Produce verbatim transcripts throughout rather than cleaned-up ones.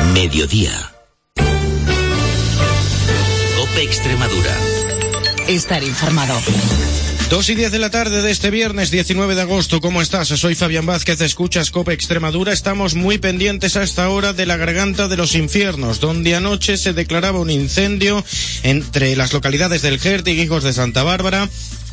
Mediodía. COPE Extremadura. Estar informado. Dos y diez de la tarde de este viernes diecinueve de agosto. ¿Cómo estás? Soy Fabián Vázquez, escuchas COPE Extremadura. Estamos muy pendientes a esta hora de la Garganta de los Infiernos, donde anoche se declaraba un incendio entre las localidades del Jerte y Guijos de Santa Bárbara.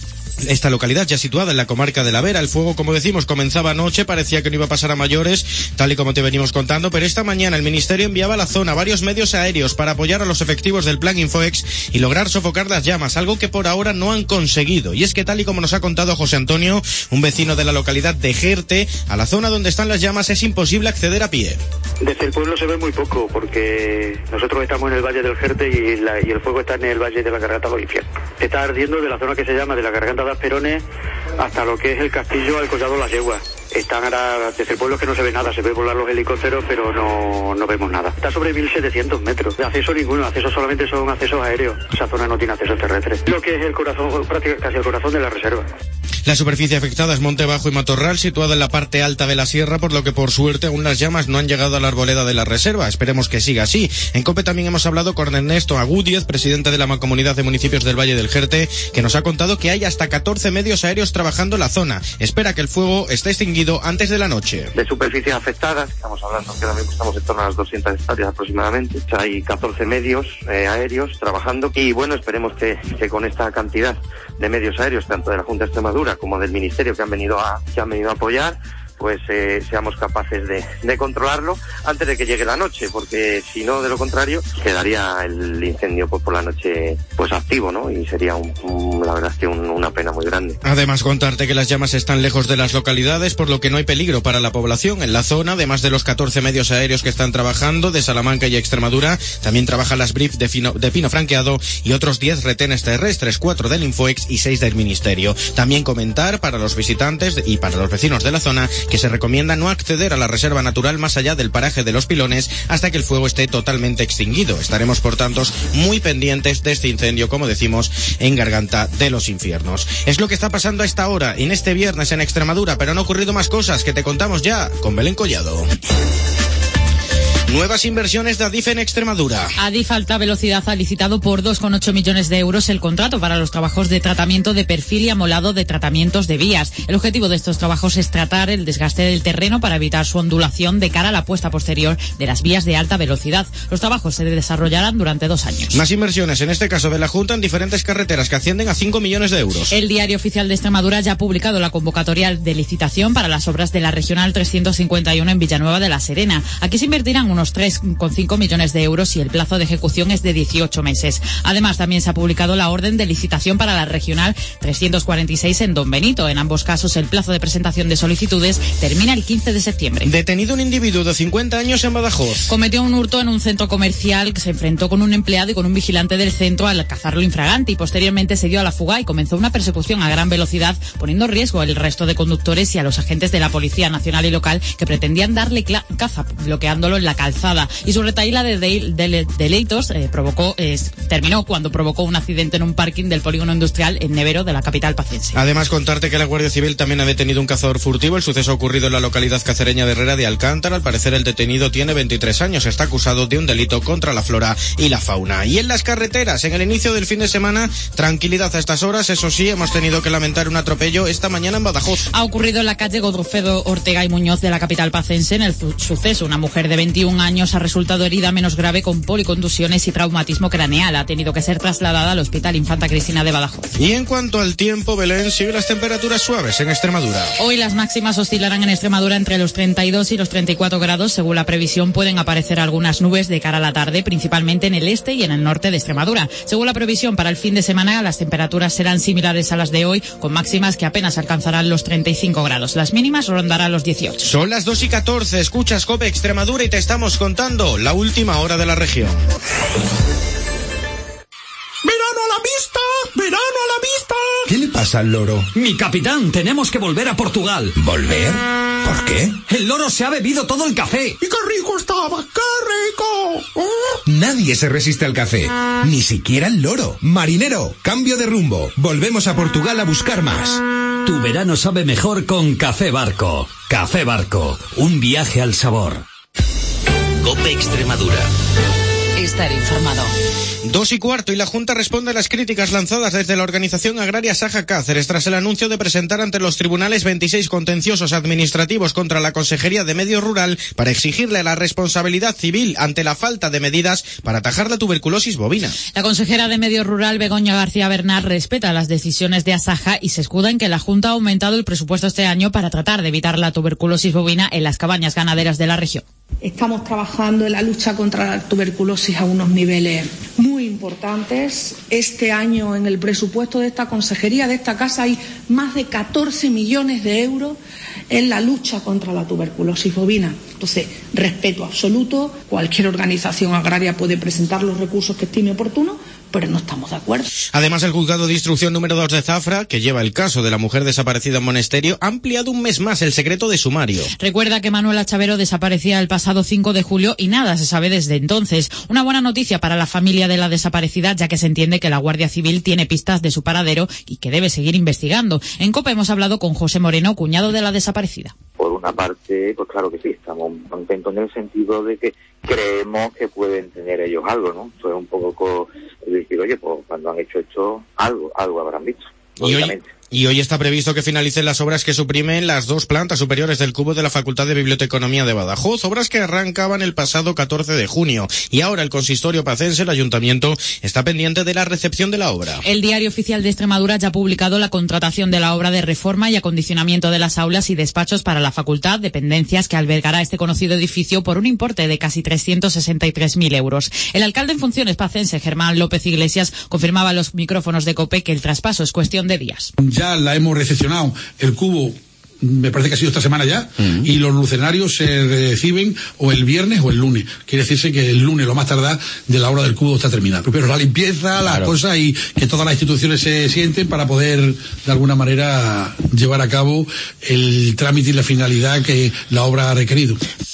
Esta localidad ya situada en la comarca de la Vera. El fuego, como decimos, comenzaba anoche, parecía que no iba a pasar a mayores, tal y como te venimos contando, pero esta mañana el Ministerio enviaba a la zona varios medios aéreos para apoyar a los efectivos del Plan Infoex y lograr sofocar las llamas, algo que por ahora no han conseguido. Y es que, tal y como nos ha contado José Antonio, un vecino de la localidad de Jerte, a la zona donde están las llamas es imposible acceder a pie. Desde el pueblo se ve muy poco, porque nosotros estamos en el Valle del Jerte y, la, y el fuego está en el Valle de la Garganta de los Infiernos. Está ardiendo de la zona que se llama de la Garganta de Asperones hasta lo que es el castillo al Collado Las Yeguas. Están ahora, desde el pueblo es que no se ve nada, se ve volar los helicópteros, pero no, no vemos nada. Está sobre mil setecientos metros. De acceso ninguno, acceso solamente son accesos aéreos. Esa zona no tiene acceso terrestre. Lo que es el corazón, prácticamente casi el corazón de la reserva. La superficie afectada es Monte Bajo y Matorral, situada en la parte alta de la sierra, por lo que por suerte aún las llamas no han llegado a la arboleda de la reserva. Esperemos que siga así. En COPE también hemos hablado con Ernesto Agúdiez, presidente de la Mancomunidad de Municipios del Valle del Jerte, que nos ha contado que hay hasta catorce medios aéreos trabajando en la zona. Espera que el fuego esté extinguido antes de la noche. De superficies afectadas, estamos hablando que ahora mismo estamos en torno a las doscientas hectáreas aproximadamente. O sea, hay catorce medios eh, aéreos trabajando y bueno, esperemos que, que con esta cantidad de medios aéreos, tanto de la Junta de Extremadura como del Ministerio que han venido a, que han venido a apoyar, pues eh, seamos capaces de, de controlarlo antes de que llegue la noche, porque si no, de lo contrario, quedaría el incendio pues por la noche pues activo, ¿no? Y sería un, un, la verdad es que un, una pena muy grande. Además, contarte que las llamas están lejos de las localidades, por lo que no hay peligro para la población en la zona. Además de los catorce medios aéreos que están trabajando de Salamanca y Extremadura, también trabajan las Brief de, Fino, de Pino Franqueado y otros diez retenes terrestres, cuatro del Infoex y seis del Ministerio. También comentar para los visitantes y para los vecinos de la zona que se recomienda no acceder a la reserva natural más allá del paraje de los Pilones hasta que el fuego esté totalmente extinguido. Estaremos, por tanto, muy pendientes de este incendio, como decimos, en Garganta de los Infiernos. Es lo que está pasando a esta hora, en este viernes en Extremadura, pero han ocurrido más cosas que te contamos ya con Belén Collado. Nuevas inversiones de Adif en Extremadura. Adif Alta Velocidad ha licitado por dos coma ocho millones de euros el contrato para los trabajos de tratamiento de perfil y amolado de tratamientos de vías. El objetivo de estos trabajos es tratar el desgaste del terreno para evitar su ondulación de cara a la puesta posterior de las vías de alta velocidad. Los trabajos se desarrollarán durante dos años. Más inversiones, en este caso de la Junta, en diferentes carreteras que ascienden a cinco millones de euros. El Diario Oficial de Extremadura ya ha publicado la convocatoria de licitación para las obras de la Regional trescientos cincuenta y uno en Villanueva de la Serena. Aquí se invertirán unos tres coma cinco millones de euros y el plazo de ejecución es de dieciocho meses. Además, también se ha publicado la orden de licitación para la Regional trescientos cuarenta y seis en Don Benito. En ambos casos, el plazo de presentación de solicitudes termina el quince de septiembre. Detenido un individuo de cincuenta años en Badajoz. Cometió un hurto en un centro comercial que se enfrentó con un empleado y con un vigilante del centro al cazarlo infragante y posteriormente se dio a la fuga y comenzó una persecución a gran velocidad, poniendo en riesgo al resto de conductores y a los agentes de la Policía Nacional y Local que pretendían darle caza, bloqueándolo en la calzada. Y su retahíla de, de, de delitos eh, provocó, eh, terminó cuando provocó un accidente en un parking del polígono industrial en Nevero de la capital pacense. Además, contarte que la Guardia Civil también ha detenido un cazador furtivo. El suceso ha ocurrido en la localidad cacereña de Herrera de Alcántara. Al parecer, el detenido tiene veintitrés años. Está acusado de un delito contra la flora y la fauna. Y en las carreteras, en el inicio del fin de semana, tranquilidad a estas horas. Eso sí, hemos tenido que lamentar un atropello esta mañana en Badajoz. Ha ocurrido en la calle Godofredo Ortega y Muñoz de la capital pacense. En el suceso, una mujer de veintiún años ha resultado herida menos grave con policontusiones y traumatismo craneal. Ha tenido que ser trasladada al Hospital Infanta Cristina de Badajoz. Y en cuanto al tiempo, Belén, siguen las temperaturas suaves en Extremadura. Hoy las máximas oscilarán en Extremadura entre los treinta y dos y los treinta y cuatro grados. Según la previsión, pueden aparecer algunas nubes de cara a la tarde, principalmente en el este y en el norte de Extremadura. Según la previsión para el fin de semana, las temperaturas serán similares a las de hoy, con máximas que apenas alcanzarán los treinta y cinco grados. Las mínimas rondarán los dieciocho. Son las dos y catorce, escuchas COPE Extremadura y te estamos contando la última hora de la región. ¡Verano a la vista! ¡Verano a la vista! ¿Qué le pasa al loro? Mi capitán, tenemos que volver a Portugal. ¿Volver? ¿Por qué? El loro se ha bebido todo el café. ¡Y qué rico estaba! ¡Qué rico! ¿Oh? Nadie se resiste al café, ni siquiera el loro. Marinero, cambio de rumbo. Volvemos a Portugal a buscar más. Tu verano sabe mejor con Café Barco. Café Barco, un viaje al sabor. COPE Extremadura. Estar informado. Dos y cuarto y la Junta responde a las críticas lanzadas desde la organización agraria Saja Cáceres tras el anuncio de presentar ante los tribunales veintiséis contenciosos administrativos contra la Consejería de Medio Rural para exigirle la responsabilidad civil ante la falta de medidas para atajar la tuberculosis bovina. La consejera de Medio Rural, Begoña García Bernal, respeta las decisiones de Asaja y se escuda en que la Junta ha aumentado el presupuesto este año para tratar de evitar la tuberculosis bovina en las cabañas ganaderas de la región. Estamos trabajando en la lucha contra la tuberculosis a unos niveles muy importantes. Este año en el presupuesto de esta consejería, de esta casa, hay más de catorce millones de euros en la lucha contra la tuberculosis bovina. Entonces, respeto absoluto. Cualquier organización agraria puede presentar los recursos que estime oportuno, pero no estamos de acuerdo. Además, el juzgado de instrucción número dos de Zafra, que lleva el caso de la mujer desaparecida en Monesterio, ha ampliado un mes más el secreto de sumario. Recuerda que Manuela Chavero desaparecía el pasado cinco de julio y nada se sabe desde entonces. Una buena noticia para la familia de la desaparecida, ya que se entiende que la Guardia Civil tiene pistas de su paradero y que debe seguir investigando. En COPE hemos hablado con José Moreno, cuñado de la desaparecida. Por una parte, pues claro que sí, estamos contentos en el sentido de que creemos que pueden tener ellos algo, ¿no? Eso es un poco decir, oye, pues cuando han hecho esto, algo, algo habrán visto, lógicamente. Y hoy está previsto que finalicen las obras que suprimen las dos plantas superiores del cubo de la Facultad de Biblioteconomía de Badajoz, obras que arrancaban el pasado catorce de junio. Y ahora el consistorio pacense, el ayuntamiento, está pendiente de la recepción de la obra. El Diario Oficial de Extremadura ya ha publicado la contratación de la obra de reforma y acondicionamiento de las aulas y despachos para la facultad, dependencias que albergará este conocido edificio por un importe de casi trescientos sesenta y tres mil euros. El alcalde en funciones pacense, Germán López Iglesias, confirmaba a los micrófonos de COPE que el traspaso es cuestión de días. Ya la hemos recepcionado, el cubo me parece que ha sido esta semana ya, uh-huh. y los lucernarios se reciben o el viernes o el lunes. Quiere decirse que el lunes, lo más tardar, de la obra del cubo está terminada. Pero la limpieza, claro, las cosas, y que todas las instituciones se sienten para poder, de alguna manera, llevar a cabo el trámite y la finalidad que la obra ha requerido.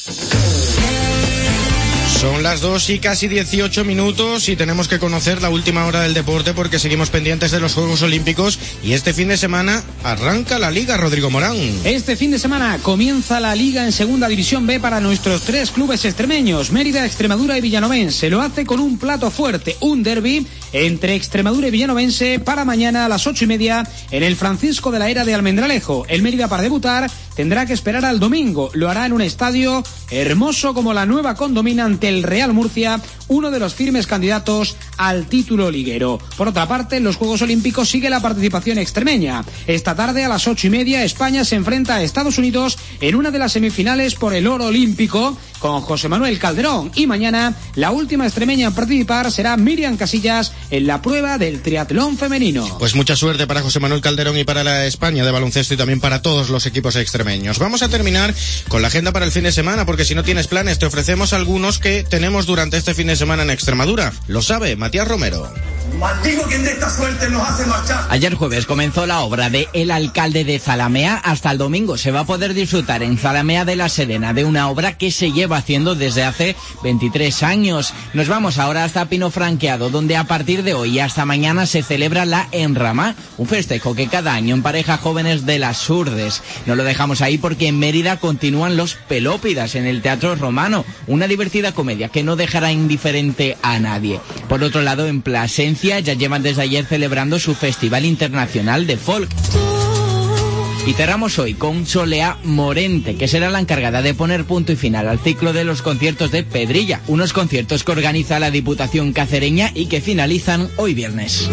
Son las dos y casi dieciocho minutos y tenemos que conocer la última hora del deporte porque seguimos pendientes de los Juegos Olímpicos y este fin de semana arranca la Liga, Rodrigo Morán. Este fin de semana comienza la Liga en Segunda División B para nuestros tres clubes extremeños, Mérida, Extremadura y Villanovense. Lo hace con un plato fuerte, un derbi entre Extremadura y Villanovense para mañana a las ocho y media en el Francisco de la Era de Almendralejo. El Mérida, para debutar, tendrá que esperar al domingo. Lo hará en un estadio hermoso como la Nueva Condomina ante el Real Murcia, uno de los firmes candidatos al título liguero. Por otra parte, en los Juegos Olímpicos sigue la participación extremeña. Esta tarde a las ocho y media España se enfrenta a Estados Unidos en una de las semifinales por el oro olímpico con José Manuel Calderón, y mañana la última extremeña en participar será Miriam Casillas en la prueba del triatlón femenino. Pues mucha suerte para José Manuel Calderón y para la España de baloncesto y también para todos los equipos extremeños. Vamos a terminar con la agenda para el fin de semana porque si no tienes planes te ofrecemos algunos que tenemos durante este fin de semana en Extremadura. Lo sabe Matías Romero. Maldigo quien de esta suerte nos hace marchar. Ayer jueves comenzó la obra de El Alcalde de Zalamea. Hasta el domingo se va a poder disfrutar en Zalamea de la Serena de una obra que se lleva haciendo desde hace veintitrés años. Nos vamos ahora hasta Pino Franqueado, donde a partir de hoy hasta mañana se celebra la Enramá, un festejo que cada año empareja jóvenes de las Urdes. No lo dejamos ahí porque en Mérida continúan los Pelópidas en el Teatro Romano, una divertida comedia que no dejará indiferente a nadie. Por otro lado, en Plasencia ya llevan desde ayer celebrando su Festival Internacional de Folk. Y cerramos hoy con Solea Morente, que será la encargada de poner punto y final al ciclo de los conciertos de Pedrilla, unos conciertos que organiza la Diputación Cacereña y que finalizan hoy viernes.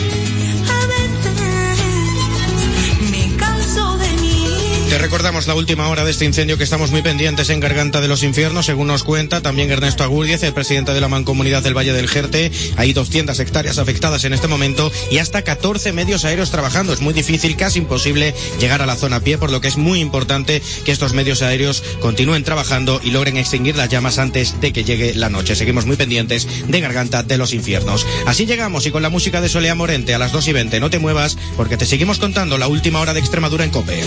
Te recordamos la última hora de este incendio que estamos muy pendientes en Garganta de los Infiernos, según nos cuenta también Ernesto Agurdiez, el presidente de la Mancomunidad del Valle del Jerte. Hay doscientas hectáreas afectadas en este momento y hasta catorce medios aéreos trabajando. Es muy difícil, casi imposible llegar a la zona a pie, por lo que es muy importante que estos medios aéreos continúen trabajando y logren extinguir las llamas antes de que llegue la noche. Seguimos muy pendientes de Garganta de los Infiernos. Así llegamos y con la música de Solea Morente a las dos y veinte. No te muevas porque te seguimos contando la última hora de Extremadura en COPE.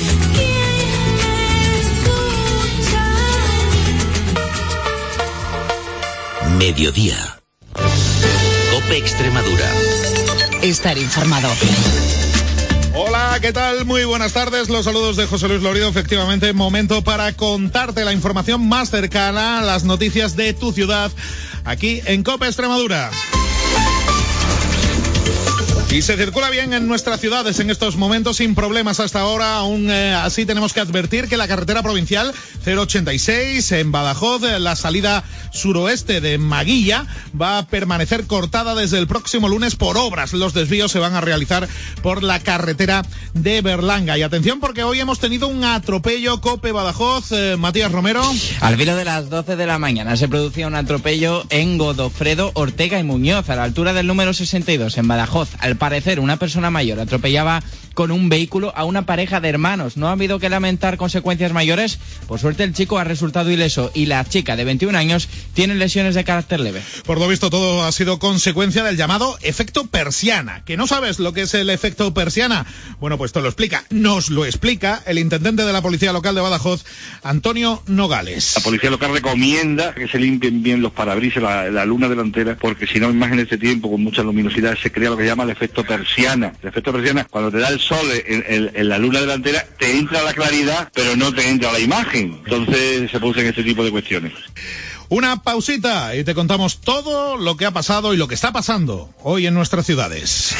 Mediodía. COPE Extremadura. Estar informado. Hola, ¿qué tal? Muy buenas tardes. Los saludos de José Luis Lorido. Efectivamente, momento para contarte la información más cercana, las noticias de tu ciudad, aquí en COPE Extremadura. Y se circula bien en nuestras ciudades en estos momentos sin problemas hasta ahora. Aún eh, así tenemos que advertir que la carretera provincial cero ochenta y seis en Badajoz, la salida suroeste de Maguilla, va a permanecer cortada desde el próximo lunes por obras. Los desvíos se van a realizar por la carretera de Berlanga. Y atención porque hoy hemos tenido un atropello. COPE Badajoz, eh, Matías Romero. Al filo de las doce de la mañana se producía un atropello en Godofredo, Ortega y Muñoz, a la altura del número sesenta y dos en Badajoz. Al parecer, una persona mayor atropellaba con un vehículo a una pareja de hermanos. No ha habido que lamentar consecuencias mayores. Por suerte, el chico ha resultado ileso y la chica de veintiún años tiene lesiones de carácter leve. Por lo visto, todo ha sido consecuencia del llamado efecto persiana. ¿Que no sabes lo que es el efecto persiana? Bueno, pues te lo explica, nos lo explica el intendente de la Policía Local de Badajoz, Antonio Nogales. La Policía Local recomienda que se limpien bien los parabrisas, la, la luna delantera, porque si no, más en este tiempo, con mucha luminosidad, se crea lo que llama el efecto persiana. El efecto persiana, cuando te da el sol en, en, en la luna delantera, te entra la claridad, pero no te entra la imagen. Entonces se producen este tipo de cuestiones. Una pausita y te contamos todo lo que ha pasado y lo que está pasando hoy en nuestras ciudades.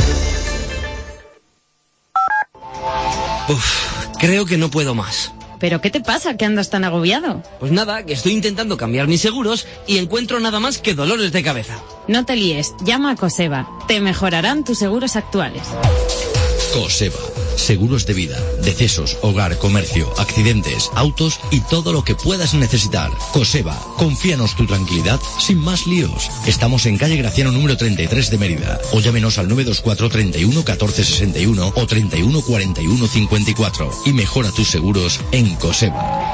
Uf, creo que no puedo más. ¿Pero qué te pasa? ¿Que andas tan agobiado? Pues nada, que estoy intentando cambiar mis seguros y encuentro nada más que dolores de cabeza. No te líes, llama a Coseba. Te mejorarán tus seguros actuales. Coseba. Seguros de vida, decesos, hogar, comercio, accidentes, autos y todo lo que puedas necesitar. Coseba. Confíanos tu tranquilidad sin más líos. Estamos en calle Graciano número treinta y tres de Mérida. O llámenos al nueve dos cuatro, treinta y uno, catorce sesenta y uno o treinta y uno, cuarenta y uno, cincuenta y cuatro. Y mejora tus seguros en Coseba.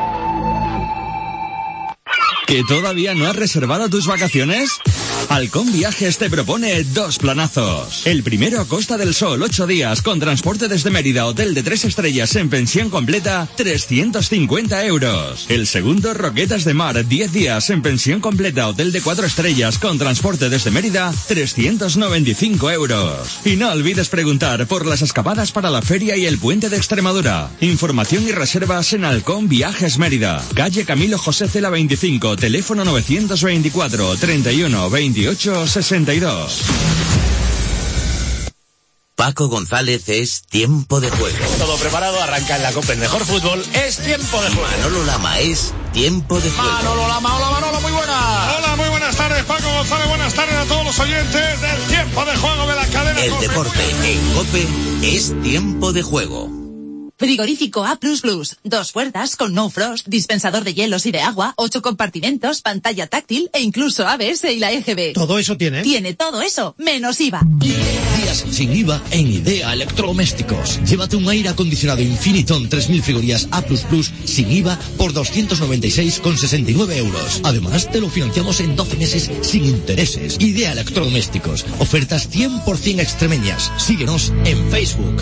¿Que todavía no has reservado tus vacaciones? Halcón Viajes te propone dos planazos. El primero, Costa del Sol, ocho días, con transporte desde Mérida, hotel de tres estrellas en pensión completa, trescientos cincuenta euros. El segundo, Roquetas de Mar, diez días en pensión completa, hotel de cuatro estrellas, con transporte desde Mérida, trescientos noventa y cinco euros. Y no olvides preguntar por las escapadas para la feria y el puente de Extremadura. Información y reservas en Halcón Viajes Mérida, calle Camilo José Cela veinticinco, teléfono novecientos veinticuatro, treinta y uno, veintiocho, sesenta y dos. Paco González es Tiempo de Juego. Todo preparado, arranca en la Copa el mejor fútbol, es Tiempo de Juego. Manolo Lama es Tiempo de Juego. Manolo Lama, hola Manolo, muy buenas. Hola, muy buenas tardes, Paco González, buenas tardes a todos los oyentes del Tiempo de Juego de la cadena El Cope. deporte en Cope es Tiempo de Juego. Frigorífico A plus plus, dos puertas con no frost, dispensador de hielos y de agua, ocho compartimentos, pantalla táctil e incluso A B S y la E G B. ¿Todo eso tiene? Tiene todo eso, menos I V A. Días sin I V A en Idea Electrodomésticos. Llévate un aire acondicionado Infiniton tres mil frigorías A plus plus sin I V A por doscientos noventa y seis con sesenta y nueve euros. Además, te lo financiamos en doce meses sin intereses. Idea Electrodomésticos. Ofertas cien por ciento extremeñas. Síguenos en Facebook.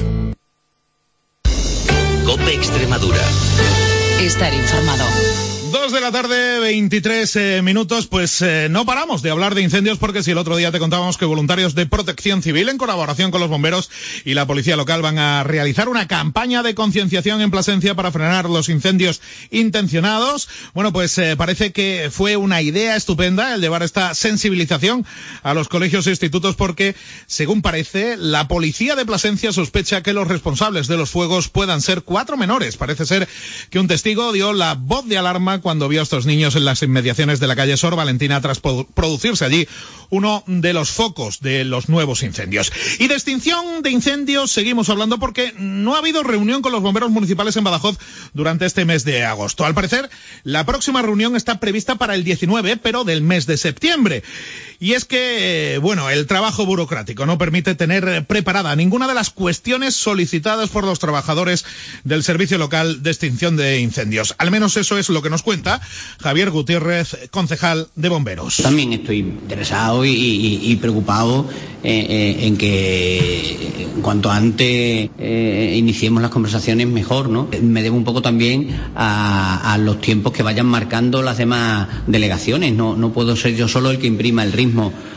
Cope Extremadura. Estar informado. Dos de la tarde, veintitrés eh, minutos, pues eh, no paramos de hablar de incendios porque si el otro día te contábamos que voluntarios de Protección Civil en colaboración con los bomberos y la policía local van a realizar una campaña de concienciación en Plasencia para frenar los incendios intencionados. Bueno, pues eh, parece que fue una idea estupenda el llevar esta sensibilización a los colegios e institutos porque, según parece, la policía de Plasencia sospecha que los responsables de los fuegos puedan ser cuatro menores. Parece ser que un testigo dio la voz de alarma cuando vio a estos niños en las inmediaciones de la calle Sor Valentina tras producirse allí uno de los focos de los nuevos incendios. Y de extinción de incendios seguimos hablando porque no ha habido reunión con los bomberos municipales en Badajoz durante este mes de agosto. Al parecer, la próxima reunión está prevista para el diecinueve, pero del mes de septiembre. Y es que, bueno, el trabajo burocrático no permite tener preparada ninguna de las cuestiones solicitadas por los trabajadores del Servicio Local de Extinción de Incendios. Al menos eso es lo que nos cuenta Javier Gutiérrez, concejal de Bomberos. También estoy interesado y, y, y preocupado eh, eh, en que en cuanto antes eh, iniciemos las conversaciones mejor, ¿no? Me debo un poco también a, a los tiempos que vayan marcando las demás delegaciones. No, no puedo ser yo solo el que imprima el ritmo.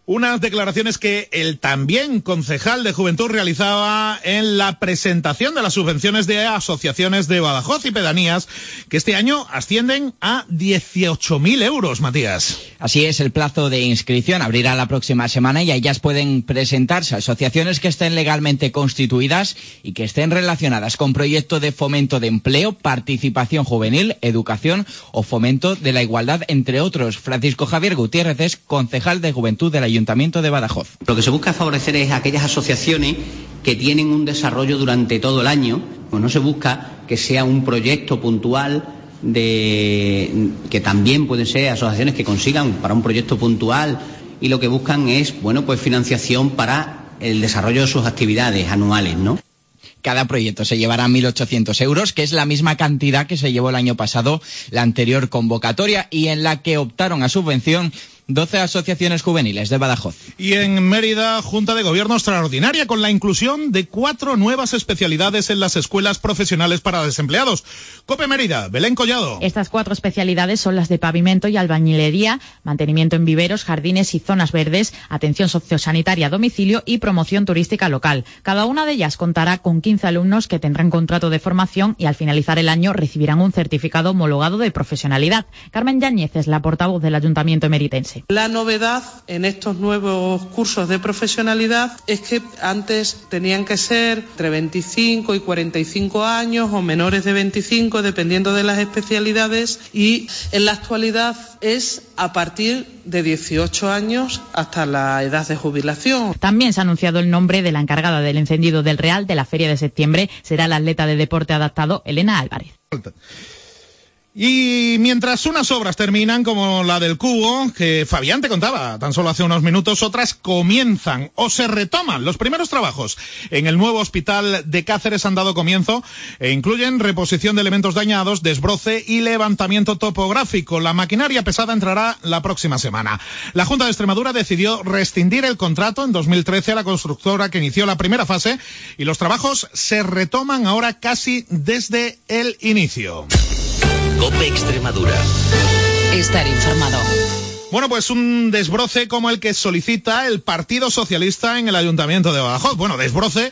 Unas declaraciones que el también concejal de Juventud realizaba en la presentación de las subvenciones de asociaciones de Badajoz y pedanías, que este año ascienden a dieciocho mil euros, Matías. Así es, el plazo de inscripción abrirá la próxima semana y a ellas pueden presentarse asociaciones que estén legalmente constituidas y que estén relacionadas con proyectos de fomento de empleo, participación juvenil, educación o fomento de la igualdad, entre otros. Francisco Javier Gutiérrez es concejal de Juventud de la Ayuntamiento de Badajoz. Lo que se busca favorecer es aquellas asociaciones que tienen un desarrollo durante todo el año, pues no se busca que sea un proyecto puntual de que también pueden ser asociaciones que consigan para un proyecto puntual y lo que buscan es, bueno, pues financiación para el desarrollo de sus actividades anuales, ¿no? Cada proyecto se llevará mil ochocientos euros, que es la misma cantidad que se llevó el año pasado la anterior convocatoria y en la que optaron a subvención doce asociaciones juveniles de Badajoz. Y en Mérida, Junta de Gobierno extraordinaria con la inclusión de cuatro nuevas especialidades en las escuelas profesionales para desempleados. COPE Mérida, Belén Collado. Estas cuatro especialidades son las de pavimento y albañilería, mantenimiento en viveros, jardines y zonas verdes, atención sociosanitaria a domicilio y promoción turística local. Cada una de ellas contará con quince alumnos que tendrán contrato de formación y al finalizar el año recibirán un certificado homologado de profesionalidad. Carmen Yáñez es la portavoz del Ayuntamiento emeritense. La novedad en estos nuevos cursos de profesionalidad es que antes tenían que ser entre veinticinco y cuarenta y cinco años o menores de veinticinco, dependiendo de las especialidades, y en la actualidad es a partir de dieciocho años hasta la edad de jubilación. También se ha anunciado el nombre de la encargada del encendido del Real de la Feria de septiembre. Será la atleta de deporte adaptado Elena Álvarez. Y mientras unas obras terminan, como la del Cubo, que Fabián te contaba tan solo hace unos minutos, otras comienzan o se retoman. Los primeros trabajos en el nuevo hospital de Cáceres han dado comienzo e incluyen reposición de elementos dañados, desbroce y levantamiento topográfico. La maquinaria pesada entrará la próxima semana. La Junta de Extremadura decidió rescindir el contrato en dos mil trece a la constructora que inició la primera fase y los trabajos se retoman ahora casi desde el inicio. COPE Extremadura. Estar informado. Bueno, pues un desbroce como el que solicita el Partido Socialista en el Ayuntamiento de Badajoz. Bueno, desbroce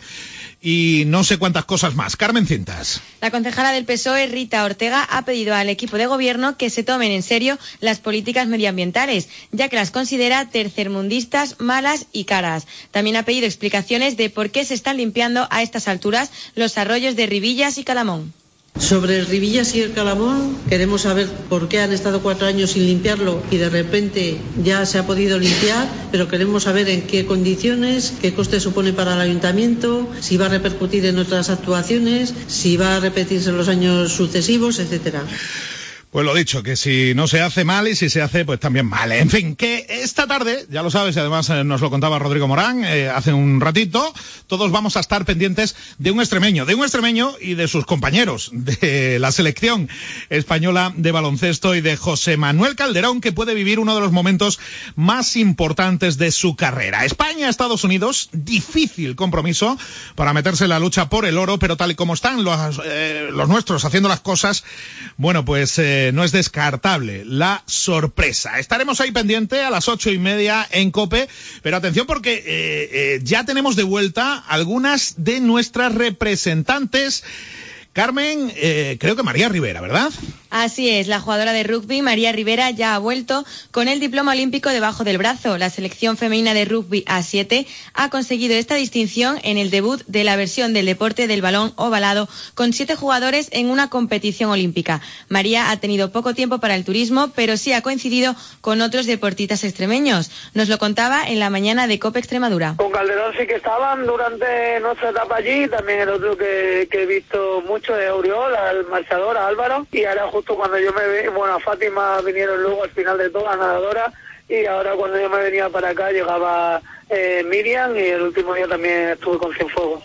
y no sé cuántas cosas más. Carmen Cintas. La concejala del P S O E, Rita Ortega, ha pedido al equipo de gobierno que se tomen en serio las políticas medioambientales, ya que las considera tercermundistas, malas y caras. También ha pedido explicaciones de por qué se están limpiando a estas alturas los arroyos de Ribillas y Calamón. Sobre el Ribillas y el Calamón, queremos saber por qué han estado cuatro años sin limpiarlo y de repente ya se ha podido limpiar, pero queremos saber en qué condiciones, qué coste supone para el ayuntamiento, si va a repercutir en otras actuaciones, si va a repetirse en los años sucesivos, etcétera. Pues lo dicho, que si no se hace mal y si se hace, pues también mal. En fin, que esta tarde, ya lo sabes, y además eh, nos lo contaba Rodrigo Morán eh, hace un ratito, todos vamos a estar pendientes de un extremeño, de un extremeño y de sus compañeros de la selección española de baloncesto y de José Manuel Calderón, que puede vivir uno de los momentos más importantes de su carrera. España-Estados Unidos, difícil compromiso para meterse en la lucha por el oro, pero tal y como están los, eh, los nuestros haciendo las cosas, bueno, pues... Eh, no es descartable la sorpresa. Estaremos ahí pendiente a las ocho y media en COPE, pero atención porque eh, eh, ya tenemos de vuelta algunas de nuestras representantes. Carmen, eh, creo que María Rivera, ¿verdad? Así es, la jugadora de rugby, María Rivera, ya ha vuelto con el diploma olímpico debajo del brazo. La selección femenina de rugby A siete ha conseguido esta distinción en el debut de la versión del deporte del balón ovalado con siete jugadores en una competición olímpica. María ha tenido poco tiempo para el turismo, pero sí ha coincidido con otros deportistas extremeños. Nos lo contaba en la mañana de COPE Extremadura. Con Calderón sí que estaban durante nuestra etapa allí, también el otro que, que he visto mucho de Auriola, el marchador, Álvaro, y ahora justo cuando yo me ve, bueno, a Fátima vinieron luego al final de todo, la nadadora, y ahora cuando yo me venía para acá llegaba eh, Miriam, y el último día también estuve con Cienfuegos.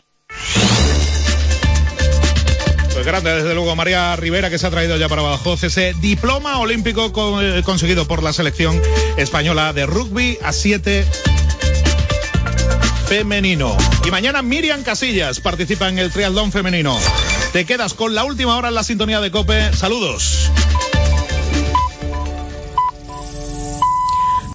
Pues grande, desde luego, María Rivera, que se ha traído ya para Badajoz ese diploma olímpico con, eh, conseguido por la selección española de rugby A siete femenino. Y mañana Miriam Casillas participa en el triatlón femenino. Te quedas con la última hora en la sintonía de COPE. Saludos.